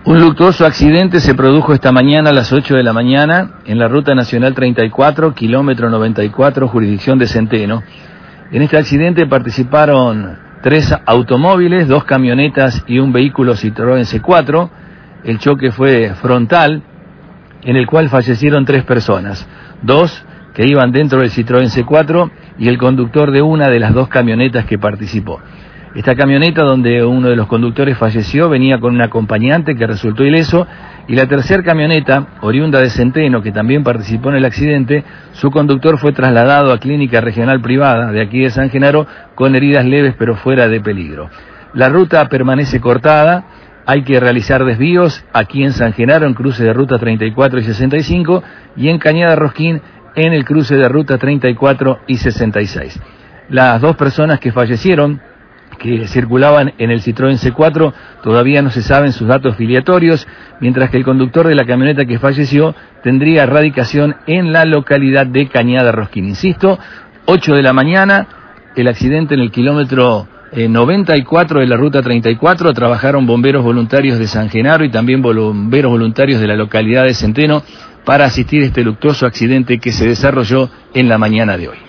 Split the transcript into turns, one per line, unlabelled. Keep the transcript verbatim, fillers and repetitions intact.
Un luctuoso accidente se produjo esta mañana a las ocho de la mañana en la Ruta Nacional treinta y cuatro, kilómetro noventa y cuatro, jurisdicción de Centeno. En este accidente participaron tres automóviles, dos camionetas y un vehículo Citroën C cuatro. El choque fue frontal, en el cual fallecieron tres personas, dos que iban dentro del Citroën C cuatro y el conductor de una de las dos camionetas que participó. Esta camioneta, donde uno de los conductores falleció, venía con un acompañante que resultó ileso, y la tercera camioneta, oriunda de Centeno, que también participó en el accidente, su conductor fue trasladado a clínica regional privada de aquí de San Genaro con heridas leves pero fuera de peligro. La ruta permanece cortada, hay que realizar desvíos aquí en San Genaro en cruce de ruta treinta y cuatro y sesenta y cinco y en Cañada Rosquín en el cruce de ruta treinta y cuatro y sesenta y seis. Las dos personas que fallecieron, que circulaban en el Citroën C cuatro, todavía no se saben sus datos filiatorios, mientras que el conductor de la camioneta que falleció tendría radicación en la localidad de Cañada Rosquín. Insisto, ocho de la mañana, el accidente en el kilómetro eh, noventa y cuatro de la ruta treinta y cuatro, trabajaron bomberos voluntarios de San Genaro y también bomberos voluntarios de la localidad de Centeno para asistir a este luctuoso accidente que se desarrolló en la mañana de hoy.